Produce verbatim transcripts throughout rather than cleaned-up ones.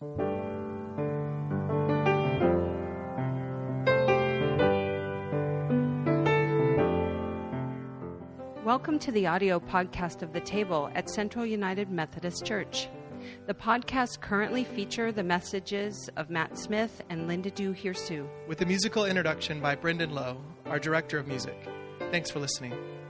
Welcome to the audio podcast of The Table at Central United Methodist Church. The podcasts currently feature the messages of Matt Smith and Linda Du Hirsu, with a musical introduction by Brendan Lowe, our director of music. Thanks for listening.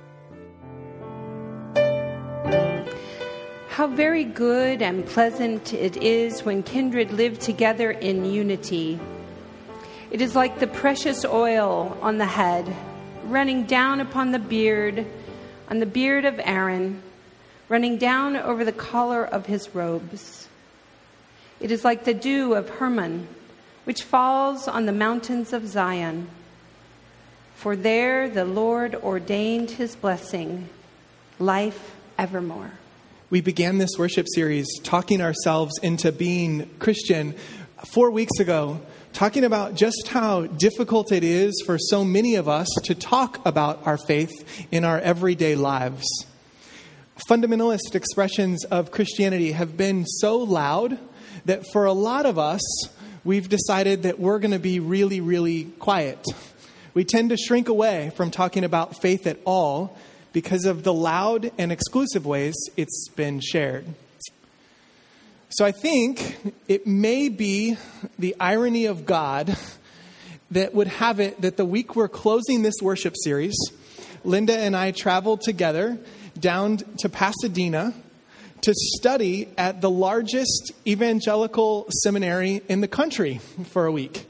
How very good and pleasant it is when kindred live together in unity. It is like the precious oil on the head, running down upon the beard, on the beard of Aaron, running down over the collar of his robes. It is like the dew of Hermon, which falls on the mountains of Zion. For there the Lord ordained his blessing, life evermore. We began this worship series talking ourselves into being Christian four weeks ago, talking about just how difficult it is for so many of us to talk about our faith in our everyday lives. Fundamentalist expressions of Christianity have been so loud that for a lot of us, we've decided that we're going to be really, really quiet. We tend to shrink away from talking about faith at all because of the loud and exclusive ways it's been shared. So I think it may be the irony of God that would have it that the week we're closing this worship series, Linda and I traveled together down to Pasadena to study at the largest evangelical seminary in the country for a week.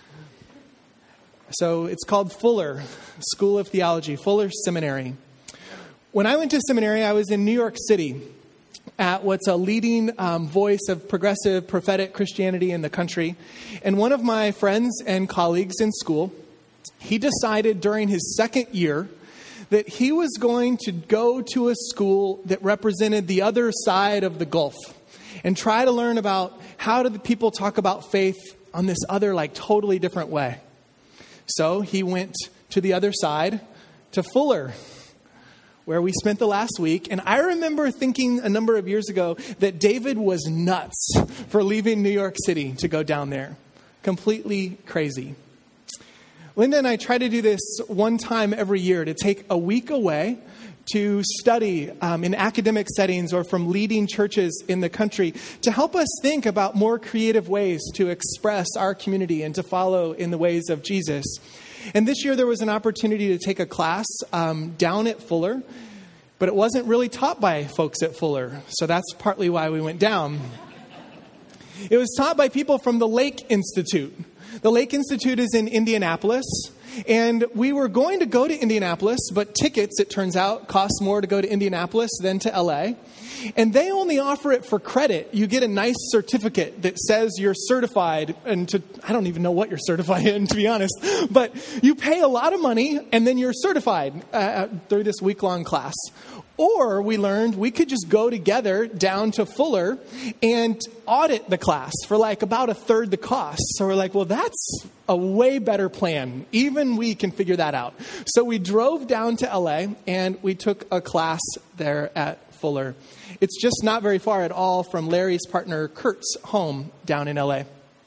So it's called Fuller School of Theology, Fuller Seminary. When I went to seminary, I was in New York City at what's a leading um, voice of progressive prophetic Christianity in the country. And one of my friends and colleagues in school, he decided during his second year that he was going to go to a school that represented the other side of the Gulf and try to learn about how do the people talk about faith on this other, like, totally different way. So he went to the other side, to Fuller, where we spent the last week. And I remember thinking a number of years ago that David was nuts for leaving New York City to go down there. Completely crazy. Linda and I try to do this one time every year, to take a week away to study um, in academic settings or from leading churches in the country, to help us think about more creative ways to express our community and to follow in the ways of Jesus. And this year there was an opportunity to take a class um, down at Fuller, but it wasn't really taught by folks at Fuller. So that's partly why we went down. It was taught by people from the Lake Institute. The Lake Institute is in Indianapolis, and we were going to go to Indianapolis, but tickets, it turns out, cost more to go to Indianapolis than to L A. And they only offer it for credit. You get a nice certificate that says you're certified, and to, I don't even know what you're certified in, to be honest, but you pay a lot of money and then you're certified uh, through this week-long class. Or we learned we could just go together down to Fuller and audit the class for like about a third the cost. So we're like, well, that's a way better plan. Even we can figure that out. So we drove down to L A and we took a class there at Fuller. It's just not very far at all from Larry's partner Kurt's home down in L A.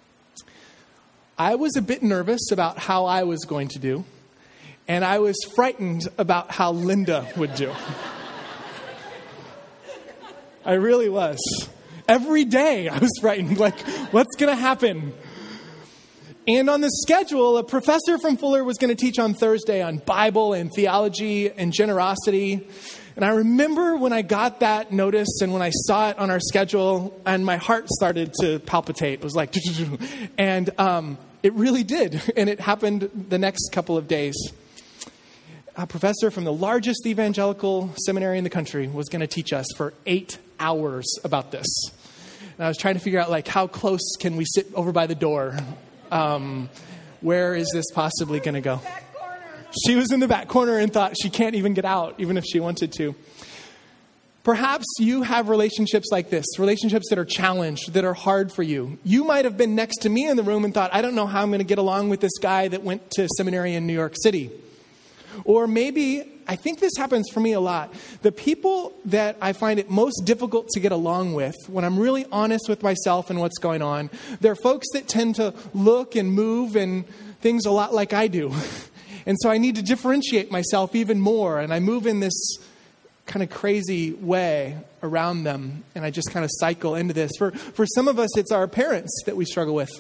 I was a bit nervous about how I was going to do, and I was frightened about how Linda would do. I really was. Every day I was frightened, like, what's going to happen? And on the schedule, a professor from Fuller was going to teach on Thursday on Bible and theology and generosity. And I remember when I got that notice and when I saw it on our schedule, and my heart started to palpitate. It was like, and um, it really did. And it happened the next couple of days. A professor from the largest evangelical seminary in the country was going to teach us for eight hours about this. And I was trying to figure out, like, how close can we sit over by the door? Um, where is this possibly going to go? She was in the back corner and thought she can't even get out, even if she wanted to. Perhaps you have relationships like this, relationships that are challenged, that are hard for you. You might have been next to me in the room and thought, I don't know how I'm going to get along with this guy that went to seminary in New York City. Or maybe I think this happens for me a lot. The people that I find it most difficult to get along with, when I'm really honest with myself and what's going on, they're folks that tend to look and move and things a lot like I do. And so I need to differentiate myself even more. And I move in this kind of crazy way around them. And I just kind of cycle into this. For, for some of us, it's our parents that we struggle with.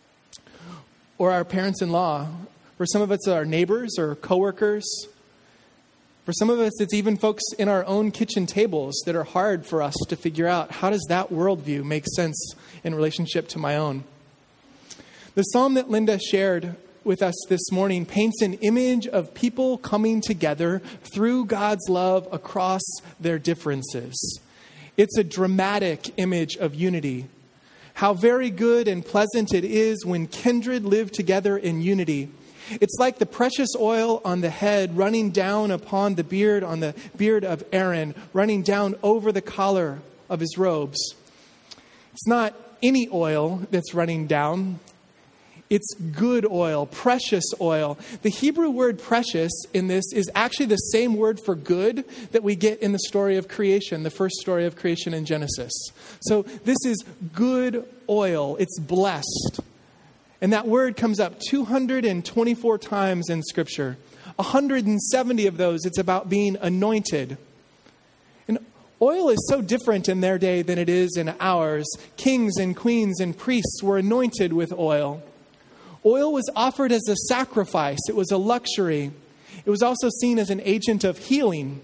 Or our parents-in-law. For some of us, it's our neighbors or coworkers. For some of us, it's even folks in our own kitchen tables that are hard for us to figure out, how does that worldview make sense in relationship to my own? The psalm that Linda shared with us this morning paints an image of people coming together through God's love across their differences. It's a dramatic image of unity. How very good and pleasant it is when kindred live together in unity. It's like the precious oil on the head running down upon the beard, on the beard of Aaron, running down over the collar of his robes. It's not any oil that's running down. It's good oil, precious oil. The Hebrew word precious in this is actually the same word for good that we get in the story of creation, the first story of creation in Genesis. So this is good oil. It's blessed. And that word comes up two hundred twenty-four times in Scripture. one hundred seventy of those, it's about being anointed. And oil is so different in their day than it is in ours. Kings and queens and priests were anointed with oil. Oil was offered as a sacrifice. It was a luxury. It was also seen as an agent of healing.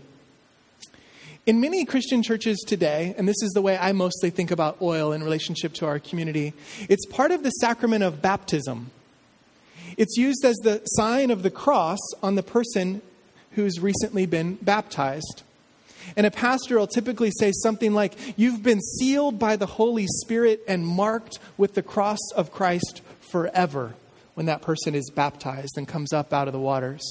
In many Christian churches today, and this is the way I mostly think about oil in relationship to our community, it's part of the sacrament of baptism. It's used as the sign of the cross on the person who's recently been baptized. And a pastor will typically say something like, "You've been sealed by the Holy Spirit and marked with the cross of Christ forever," when that person is baptized and comes up out of the waters.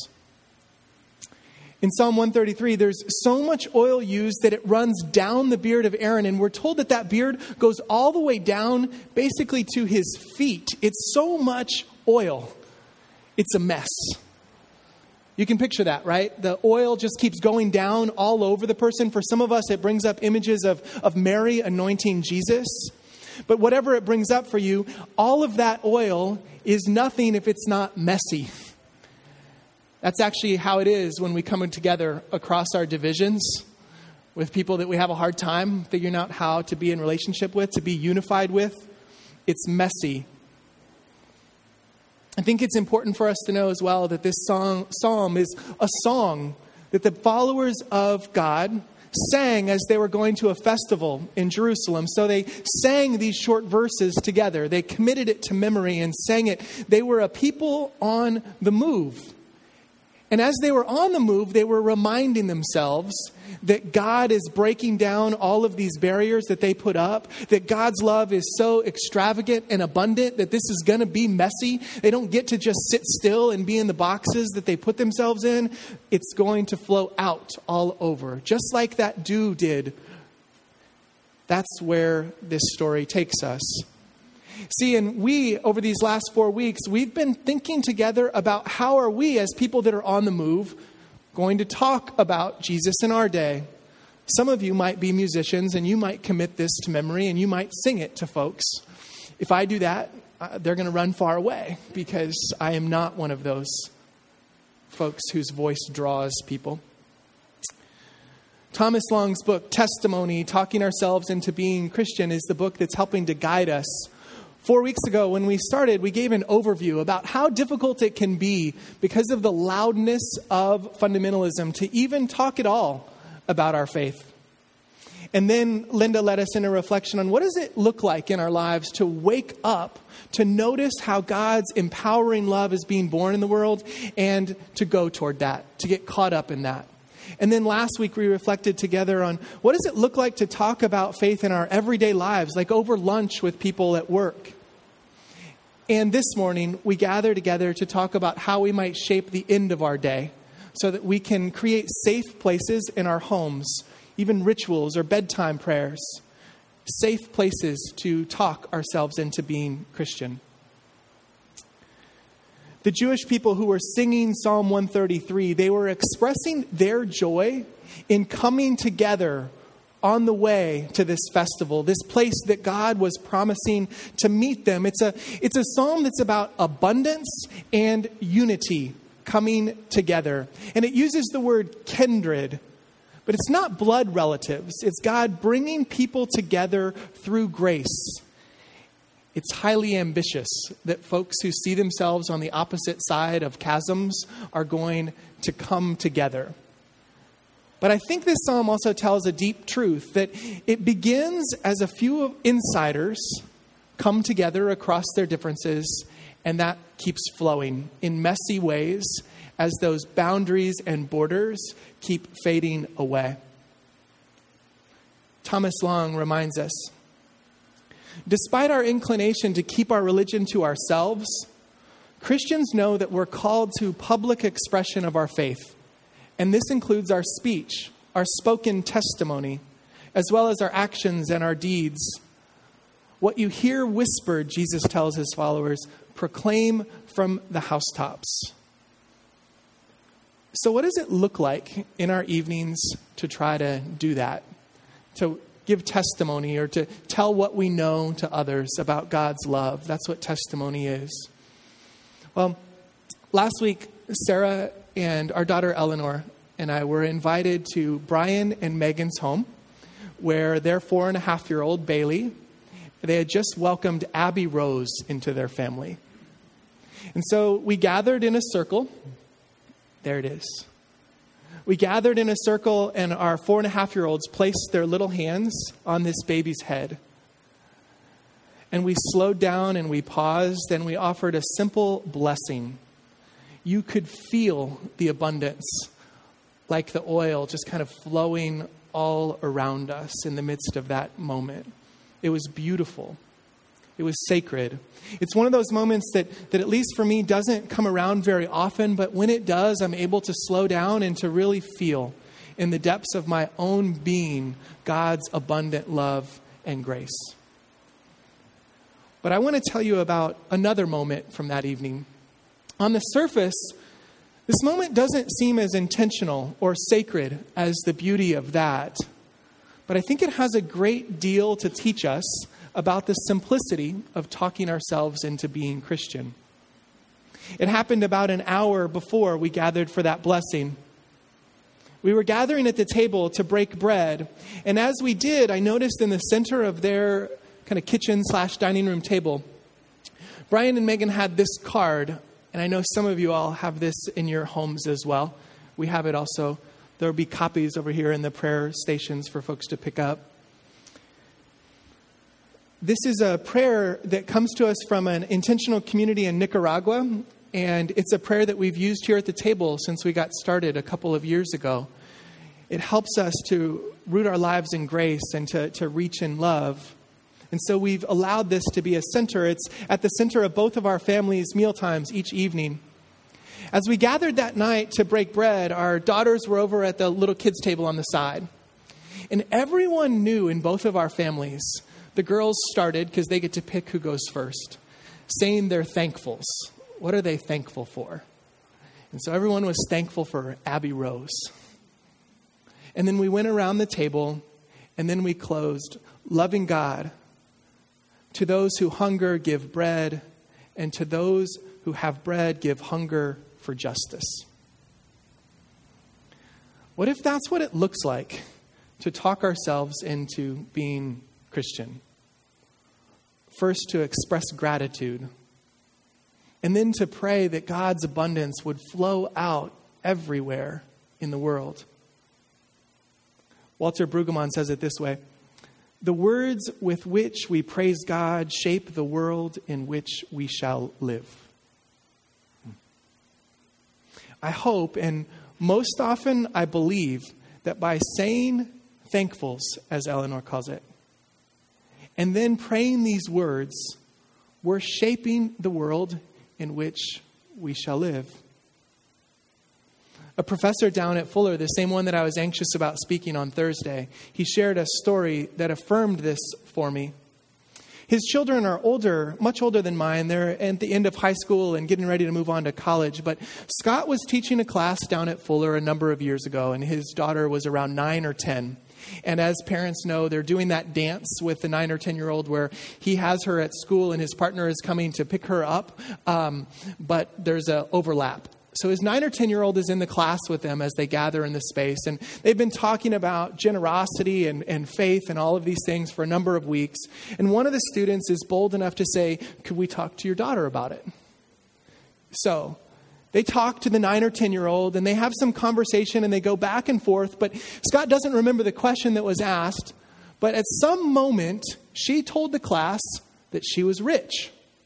In Psalm one thirty-three, there's so much oil used that it runs down the beard of Aaron. And we're told that that beard goes all the way down basically to his feet. It's so much oil. It's a mess. You can picture that, right? The oil just keeps going down all over the person. For some of us, it brings up images of, of Mary anointing Jesus. But whatever it brings up for you, all of that oil is nothing if it's not messy. That's actually how it is when we come together across our divisions with people that we have a hard time figuring out how to be in relationship with, to be unified with. It's messy. I think it's important for us to know as well that this song, psalm is a song that the followers of God sang as they were going to a festival in Jerusalem. So they sang these short verses together. They committed it to memory and sang it. They were a people on the move. And as they were on the move, they were reminding themselves that God is breaking down all of these barriers that they put up, that God's love is so extravagant and abundant that this is going to be messy. They don't get to just sit still and be in the boxes that they put themselves in. It's going to flow out all over, just like that dew did. That's where this story takes us. See, and we, over these last four weeks, we've been thinking together about how are we, as people that are on the move, going to talk about Jesus in our day. Some of you might be musicians, and you might commit this to memory, and you might sing it to folks. If I do that, uh, they're going to run far away, because I am not one of those folks whose voice draws people. Thomas Long's book, Testimony, Talking Ourselves into Being Christian, is the book that's helping to guide us. Four weeks ago, when we started, we gave an overview about how difficult it can be because of the loudness of fundamentalism to even talk at all about our faith. And then Linda led us in a reflection on what does it look like in our lives to wake up, to notice how God's empowering love is being born in the world, and to go toward that, to get caught up in that. And then last week we reflected together on what does it look like to talk about faith in our everyday lives, like over lunch with people at work. And this morning we gather together to talk about how we might shape the end of our day so that we can create safe places in our homes, even rituals or bedtime prayers, safe places to talk ourselves into being Christian. The Jewish people who were singing Psalm one thirty-three, they were expressing their joy in coming together on the way to this festival, this place that God was promising to meet them. It's a, it's a psalm that's about abundance and unity coming together. And it uses the word kindred, but it's not blood relatives. It's God bringing people together through grace. It's highly ambitious that folks who see themselves on the opposite side of chasms are going to come together. But I think this psalm also tells a deep truth, that it begins as a few insiders come together across their differences, and that keeps flowing in messy ways as those boundaries and borders keep fading away. Thomas Long reminds us, despite our inclination to keep our religion to ourselves, Christians know that we're called to public expression of our faith. And this includes our speech, our spoken testimony, as well as our actions and our deeds. What you hear whispered, Jesus tells his followers, proclaim from the housetops. So what does it look like in our evenings to try to do that? To give testimony or to tell what we know to others about God's love. That's what testimony is. Well, last week, Sarah and our daughter Eleanor and I were invited to Brian and Megan's home, where their four and a half year old Bailey, they had just welcomed Abby Rose into their family. And so we gathered in a circle. There it is. We gathered in a circle, and our four and a half year olds placed their little hands on this baby's head. And we slowed down and we paused and we offered a simple blessing. You could feel the abundance, like the oil just kind of flowing all around us in the midst of that moment. It was beautiful. It was sacred. It's one of those moments that, that at least for me doesn't come around very often, but when it does, I'm able to slow down and to really feel in the depths of my own being God's abundant love and grace. But I want to tell you about another moment from that evening. On the surface, this moment doesn't seem as intentional or sacred as the beauty of that. But I think it has a great deal to teach us about the simplicity of talking ourselves into being Christian. It happened about an hour before we gathered for that blessing. We were gathering at the table to break bread. And as we did, I noticed in the center of their kind of kitchen slash dining room table, Brian and Megan had this card. And I know some of you all have this in your homes as well. We have it also. There will be copies over here in the prayer stations for folks to pick up. This is a prayer that comes to us from an intentional community in Nicaragua. And it's a prayer that we've used here at the table since we got started a couple of years ago. It helps us to root our lives in grace and to, to reach in love. And so we've allowed this to be a center. It's at the center of both of our families' meal times each evening. As we gathered that night to break bread, our daughters were over at the little kids' table on the side. And everyone knew in both of our families, the girls started, because they get to pick who goes first, saying their thankfuls. What are they thankful for? And so everyone was thankful for Abby Rose. And then we went around the table, and then we closed, loving God. To those who hunger, give bread, and to those who have bread, give hunger for justice. What if that's what it looks like to talk ourselves into being Christian? First, to express gratitude, and then to pray that God's abundance would flow out everywhere in the world. Walter Brueggemann says it this way: the words with which we praise God shape the world in which we shall live. I hope, and most often I believe, that by saying thankfuls, as Eleanor calls it, and then praying these words, we're shaping the world in which we shall live. A professor down at Fuller, the same one that I was anxious about speaking on Thursday, he shared a story that affirmed this for me. His children are older, much older than mine. They're at the end of high school and getting ready to move on to college. But Scott was teaching a class down at Fuller a number of years ago, and his daughter was around nine or ten. And as parents know, they're doing that dance with the nine or ten-year-old where he has her at school and his partner is coming to pick her up, um, but there's an overlap. So his nine or ten-year-old is in the class with them as they gather in the space. And they've been talking about generosity and, and faith and all of these things for a number of weeks. And one of the students is bold enough to say, could we talk to your daughter about it? So they talk to the nine or ten-year-old and they have some conversation and they go back and forth. But Scott doesn't remember the question that was asked. But at some moment, she told the class that she was rich.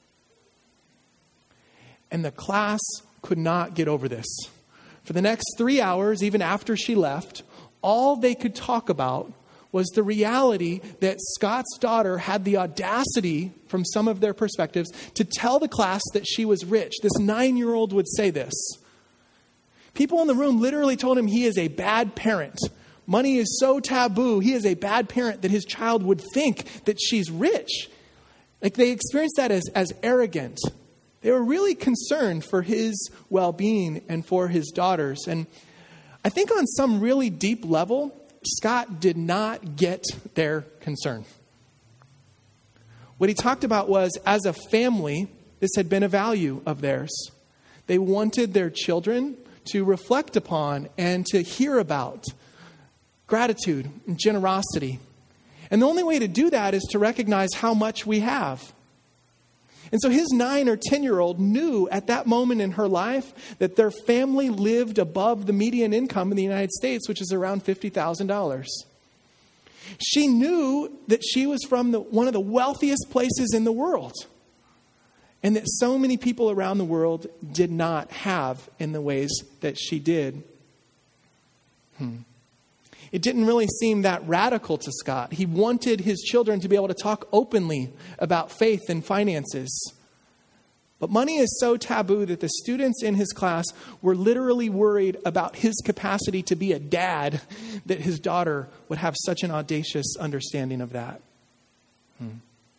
And the class could not get over this. For the next three hours, even after she left, all they could talk about was the reality that Scott's daughter had the audacity, from some of their perspectives, to tell the class that she was rich. This nine-year-old would say this. People in the room literally told him he is a bad parent. Money is so taboo. He is a bad parent that his child would think that she's rich. Like they experienced that as, as arrogant. They were really concerned for his well-being and for his daughters. And I think on some really deep level, Scott did not get their concern. What he talked about was, as a family, this had been a value of theirs. They wanted their children to reflect upon and to hear about gratitude and generosity. And the only way to do that is to recognize how much we have. And so his nine or ten-year-old knew at that moment in her life that their family lived above the median income in the United States, which is around fifty thousand dollars. She knew that she was from the, one of the wealthiest places in the world, and that so many people around the world did not have in the ways that she did. Hmm. It didn't really seem that radical to Scott. He wanted his children to be able to talk openly about faith and finances. But money is so taboo that the students in his class were literally worried about his capacity to be a dad, that his daughter would have such an audacious understanding of that. Hmm.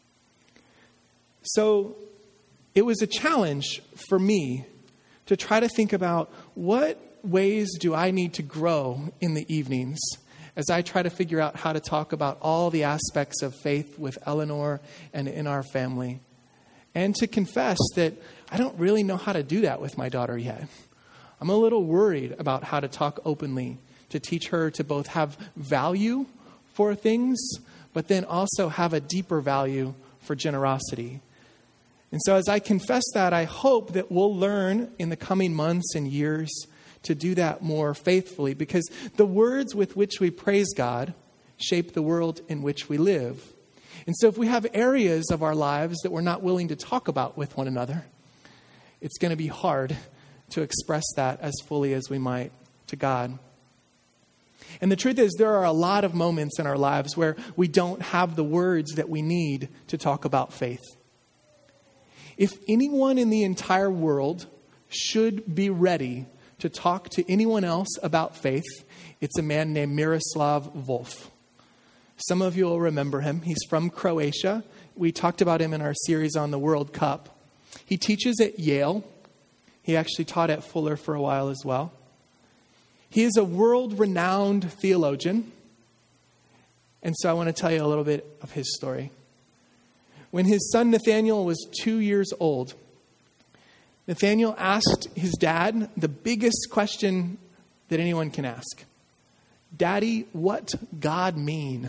So it was a challenge for me to try to think about what ways do I need to grow in the evenings as I try to figure out how to talk about all the aspects of faith with Eleanor and in our family. And to confess that I don't really know how to do that with my daughter yet. I'm a little worried about how to talk openly, to teach her to both have value for things, but then also have a deeper value for generosity. And so as I confess that, I hope that we'll learn in the coming months and years to do that more faithfully, because the words with which we praise God shape the world in which we live. And so if we have areas of our lives that we're not willing to talk about with one another, it's going to be hard to express that as fully as we might to God. And the truth is, there are a lot of moments in our lives where we don't have the words that we need to talk about faith. If anyone in the entire world should be ready to talk to anyone else about faith, it's a man named Miroslav Volf. Some of you will remember him. He's from Croatia. We talked about him in our series on the World Cup. He teaches at Yale. He actually taught at Fuller for a while as well. He is a world-renowned theologian. And so I want to tell you a little bit of his story. When his son Nathaniel was two years old, Nathaniel asked his dad the biggest question that anyone can ask. Daddy, what God mean?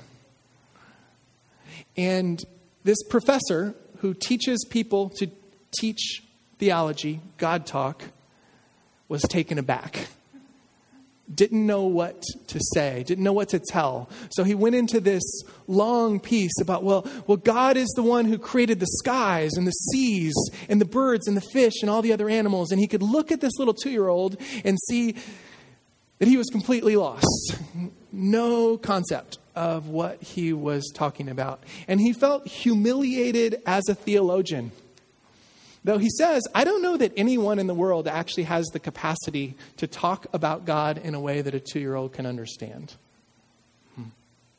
And this professor who teaches people to teach theology, God talk, was taken aback. Didn't know what to say, didn't know what to tell. So he went into this long piece about, well, well, God is the one who created the skies and the seas and the birds and the fish and all the other animals. And he could look at this little two-year-old and see that he was completely lost. No concept of what he was talking about. And he felt humiliated as a theologian. Though he says, I don't know that anyone in the world actually has the capacity to talk about God in a way that a two-year-old can understand. Hmm.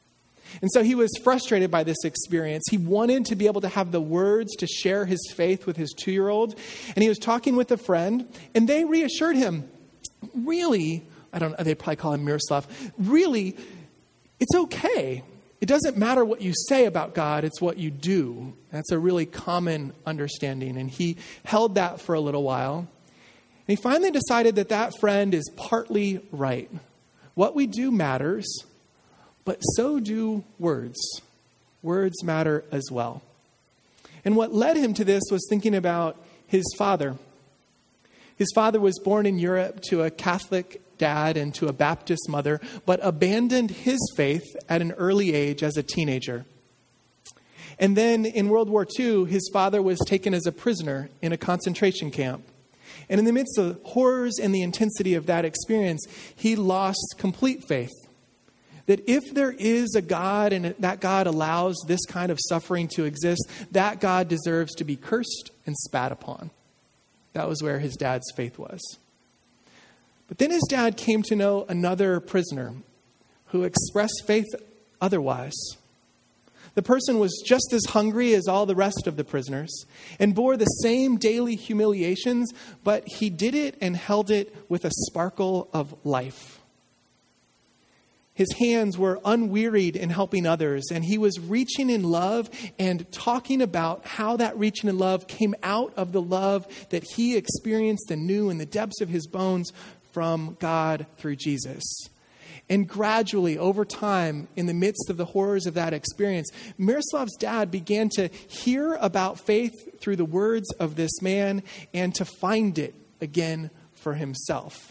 And so he was frustrated by this experience. He wanted to be able to have the words to share his faith with his two-year-old. And he was talking with a friend, and they reassured him, really, I don't know, they probably call him Miroslav, really, it's okay. It doesn't matter what you say about God, it's what you do. That's a really common understanding. And he held that for a little while. And he finally decided that that friend is partly right. What we do matters, but so do words. Words matter as well. And what led him to this was thinking about his father. His father was born in Europe to a Catholic dad and to a Baptist mother, but abandoned his faith at an early age as a teenager. And then in World War Two, his father was taken as a prisoner in a concentration camp. And in the midst of the horrors and the intensity of that experience, he lost complete faith. That if there is a God and that God allows this kind of suffering to exist, that God deserves to be cursed and spat upon. That was where his dad's faith was. But then his dad came to know another prisoner who expressed faith otherwise. The person was just as hungry as all the rest of the prisoners and bore the same daily humiliations, but he did it and held it with a sparkle of life. His hands were unwearied in helping others, and he was reaching in love and talking about how that reaching in love came out of the love that he experienced and knew in the depths of his bones from God through Jesus. And gradually, over time, in the midst of the horrors of that experience, Miroslav's dad began to hear about faith through the words of this man and to find it again for himself.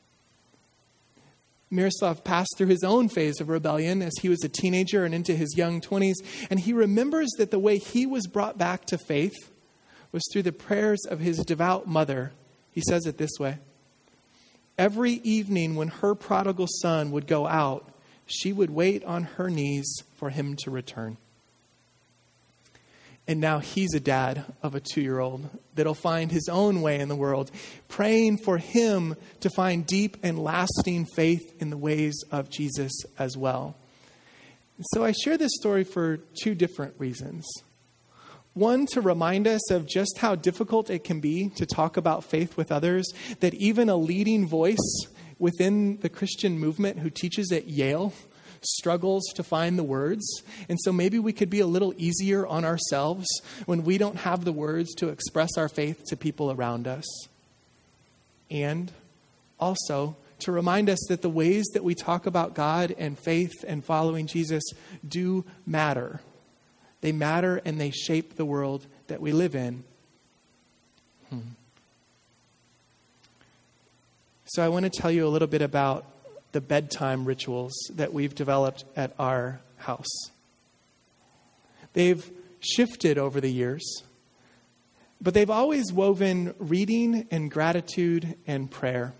Miroslav passed through his own phase of rebellion as he was a teenager and into his young twenties, and he remembers that the way he was brought back to faith was through the prayers of his devout mother. He says it this way: every evening when her prodigal son would go out, she would wait on her knees for him to return. And now he's a dad of a two-year-old that'll find his own way in the world, praying for him to find deep and lasting faith in the ways of Jesus as well. And so I share this story for two different reasons. One, to remind us of just how difficult it can be to talk about faith with others, that even a leading voice within the Christian movement who teaches at Yale struggles to find the words. And so maybe we could be a little easier on ourselves when we don't have the words to express our faith to people around us. And also to remind us that the ways that we talk about God and faith and following Jesus do matter. They matter and they shape the world that we live in. Hmm. So I want to tell you a little bit about the bedtime rituals that we've developed at our house. They've shifted over the years, but they've always woven reading and gratitude and prayer.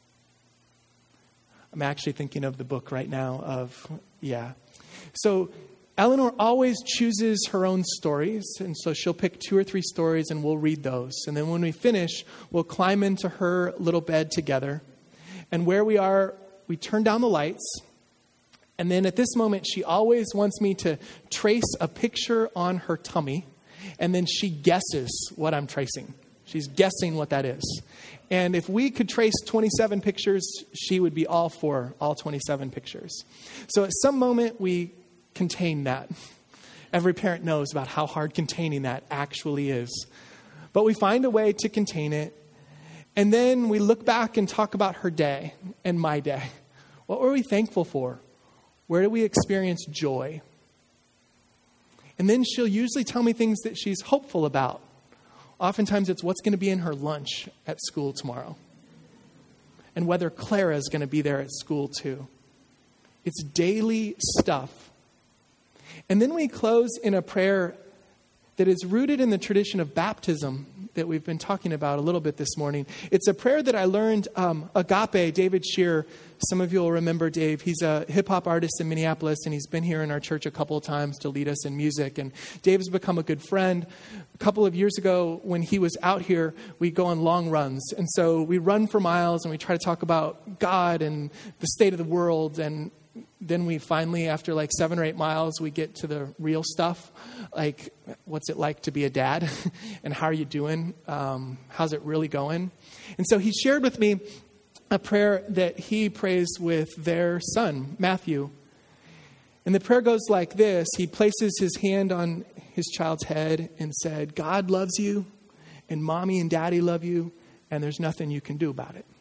I'm actually thinking of the book right now of, yeah. So Eleanor always chooses her own stories, and so she'll pick two or three stories and we'll read those. And then when we finish, we'll climb into her little bed together. And where we are, we turn down the lights, and then at this moment, she always wants me to trace a picture on her tummy, and then she guesses what I'm tracing. She's guessing what that is. And if we could trace twenty-seven pictures, she would be all for all twenty-seven pictures. So at some moment, we contain that. Every parent knows about how hard containing that actually is. But we find a way to contain it. And then we look back and talk about her day and my day. What were we thankful for? Where did we experience joy? And then she'll usually tell me things that she's hopeful about. Oftentimes it's what's going to be in her lunch at school tomorrow. And whether Clara is going to be there at school too. It's daily stuff. And then we close in a prayer that is rooted in the tradition of baptism that we've been talking about a little bit this morning. It's a prayer that I learned, um, Agape, David Shear. Some of you will remember Dave. He's a hip-hop artist in Minneapolis, and he's been here in our church a couple of times to lead us in music. And Dave's become a good friend. A couple of years ago, when he was out here, we go on long runs. And so we run for miles, and we try to talk about God and the state of the world and then we finally, after like seven or eight miles, we get to the real stuff. Like, what's it like to be a dad? And how are you doing? Um, how's it really going? And so he shared with me a prayer that he prays with their son, Matthew. And the prayer goes like this. He places his hand on his child's head and said, God loves you, and mommy and daddy love you, and there's nothing you can do about it.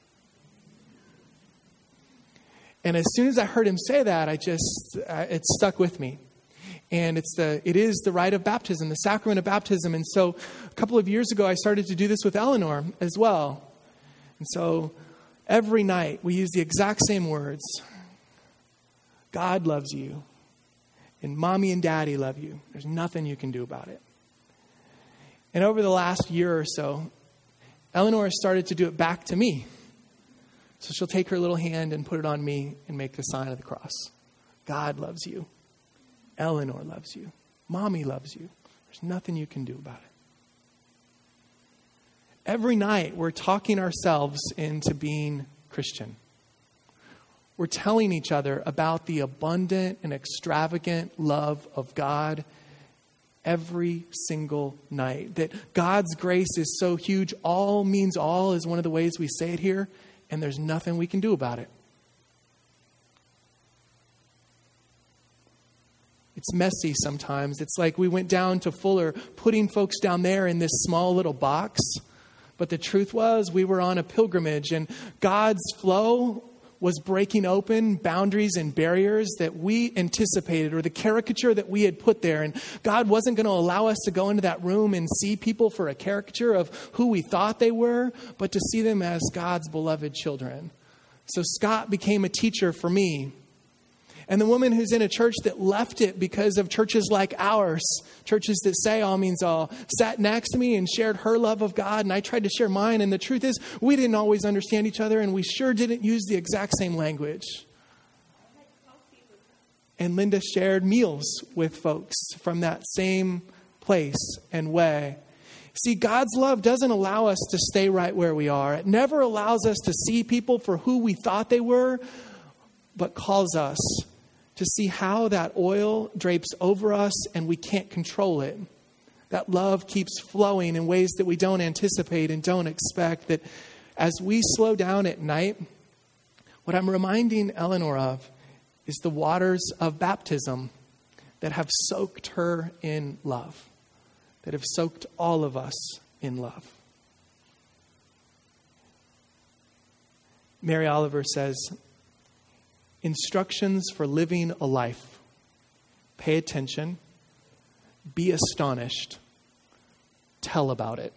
And as soon as I heard him say that, I just, uh, it stuck with me. And it's the, it is the rite of baptism, the sacrament of baptism. And so a couple of years ago, I started to do this with Eleanor as well. And so every night we use the exact same words. God loves you, and mommy and daddy love you. There's nothing you can do about it. And over the last year or so, Eleanor has started to do it back to me. So she'll take her little hand and put it on me and make the sign of the cross. God loves you. Eleanor loves you. Mommy loves you. There's nothing you can do about it. Every night we're talking ourselves into being Christian. We're telling each other about the abundant and extravagant love of God every single night. That God's grace is so huge. All means all is one of the ways we say it here. And there's nothing we can do about it. It's messy sometimes. It's like we went down to Fuller, putting folks down there in this small little box. But the truth was, we were on a pilgrimage, and God's flow was breaking open boundaries and barriers that we anticipated, or the caricature that we had put there. And God wasn't going to allow us to go into that room and see people for a caricature of who we thought they were, but to see them as God's beloved children. So Scott became a teacher for me. And the woman who's in a church that left it because of churches like ours, churches that say all means all, sat next to me and shared her love of God, and I tried to share mine. And the truth is, we didn't always understand each other, and we sure didn't use the exact same language. And Linda shared meals with folks from that same place and way. See, God's love doesn't allow us to stay right where we are. It never allows us to see people for who we thought they were, but calls us to see how that oil drapes over us and we can't control it. That love keeps flowing in ways that we don't anticipate and don't expect. That as we slow down at night, what I'm reminding Eleanor of is the waters of baptism that have soaked her in love, that have soaked all of us in love. Mary Oliver says, instructions for living a life. Pay attention. Be astonished. Tell about it.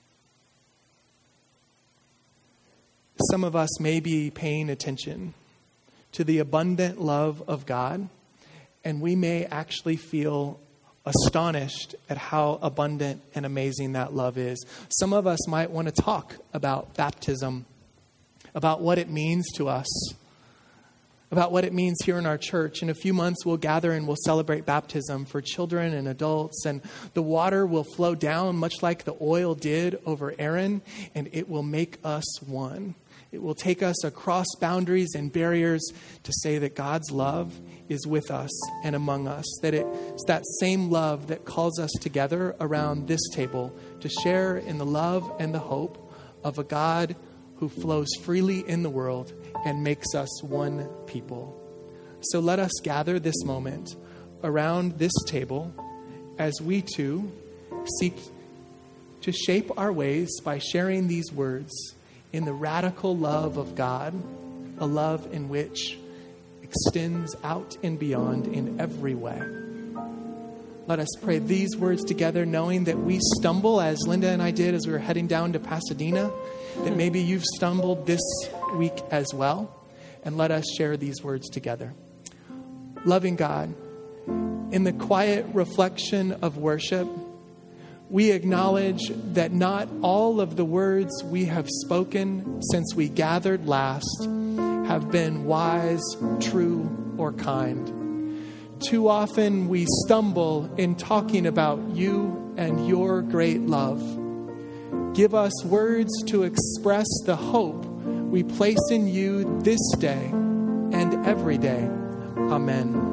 Some of us may be paying attention to the abundant love of God, and we may actually feel astonished at how abundant and amazing that love is. Some of us might want to talk about baptism, about what it means to us, about what it means here in our church. In a few months, we'll gather and we'll celebrate baptism for children and adults. And the water will flow down much like the oil did over Aaron, and it will make us one. It will take us across boundaries and barriers to say that God's love is with us and among us. That it's that same love that calls us together around this table to share in the love and the hope of a God who flows freely in the world and makes us one people. So let us gather this moment around this table as we too seek to shape our ways by sharing these words in the radical love of God, a love in which extends out and beyond in every way. Let us pray these words together, knowing that we stumble, as Linda and I did as we were heading down to Pasadena, that maybe you've stumbled this week as well. And let us share these words together. Loving God, in the quiet reflection of worship, we acknowledge that not all of the words we have spoken since we gathered last have been wise, true, or kind. Too often we stumble in talking about you and your great love. Give us words to express the hope we place in you this day and every day Amen.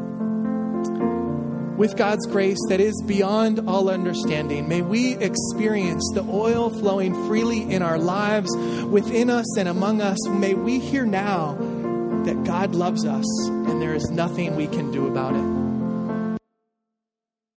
With God's grace that is beyond all understanding, may we experience the oil flowing freely in our lives, within us and among us. May we hear now that God loves us and there is nothing we can do about it.